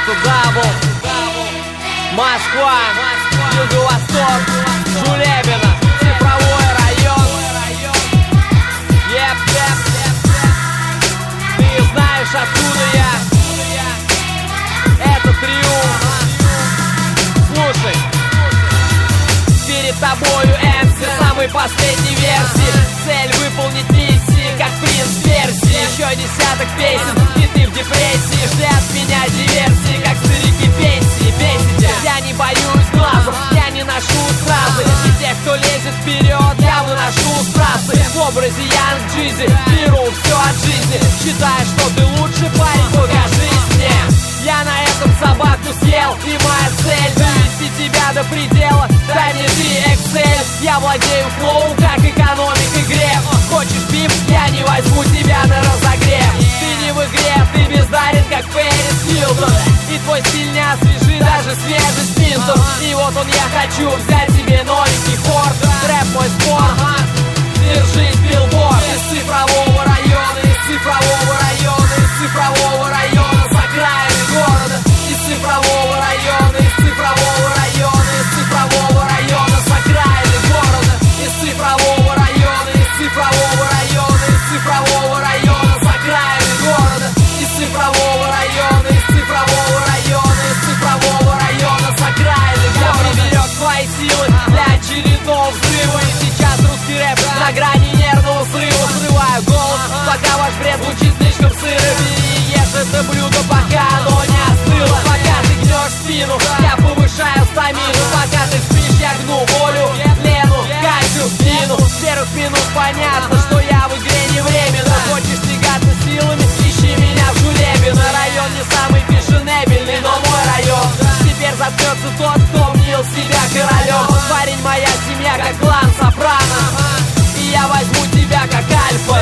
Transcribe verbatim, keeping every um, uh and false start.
Это дабл. Москва, Юго-Восток, Жулебино, цифровой район. Еп, еп, ты знаешь, откуда я. Это Триумф. Слушай, перед тобою эм си самой последней версии. Цель выполнить миссии, как принц Персии. Еще десяток песен, и ты в депрессии. Жди от меня диверсии, как старики пенсии. Бесите, я не боюсь глазом, я не ношу стразы. И тех, кто лезет вперед, я выношу с трассы. В образе Янг Джизи беру все от жизни. Считаю, что ты лучший парень, покажись мне. Я на этом собаку съел, и моя цель довести тебя до предела. Дай мне ты Excel. Я владею флоу, как экономик и греф. Хочешь пип, я не возьму тебя на разогрев. Ты не в игре, ты бездарен, как Пэрис Хилтон. И твой стиль не освежи даже свежий спинтом. И вот он, я хочу взять себе новенький Форд. Рэп мой спорт, держись, билборд. Из цифрового района, из цифрового района, из цифрового района, с окраины города. Из цифрового района, из цифрового района, из цифрового района, с окраины города. Из цифрового района, из цифрового района, из цифрового района, с окраины города. Из цифрового района, из цифрового района, из цифрового района, с окраины города. Я приберег свои силы для очередного взрыва. И сейчас русский рэп на грани нервного срыва. Срываю голос, пока ваш бред звучит слишком сыро. Бери и ешь это блюдо, пока оно не остыло. Пока ты гнешь спину, я повышаю стамину. Пока ты спишь, я гну волю, Лену, Катю, Дину. С первых минут понятно, что я в игре не временно. Хочешь тягаться силами, ищи меня в Жулебино. Район не самый фешенебельный, но мой район. Теперь заткнется тот, кто мнил себя королем. Парень, моя семья, как клан Сопрано. И я возьму тебя, как альфа.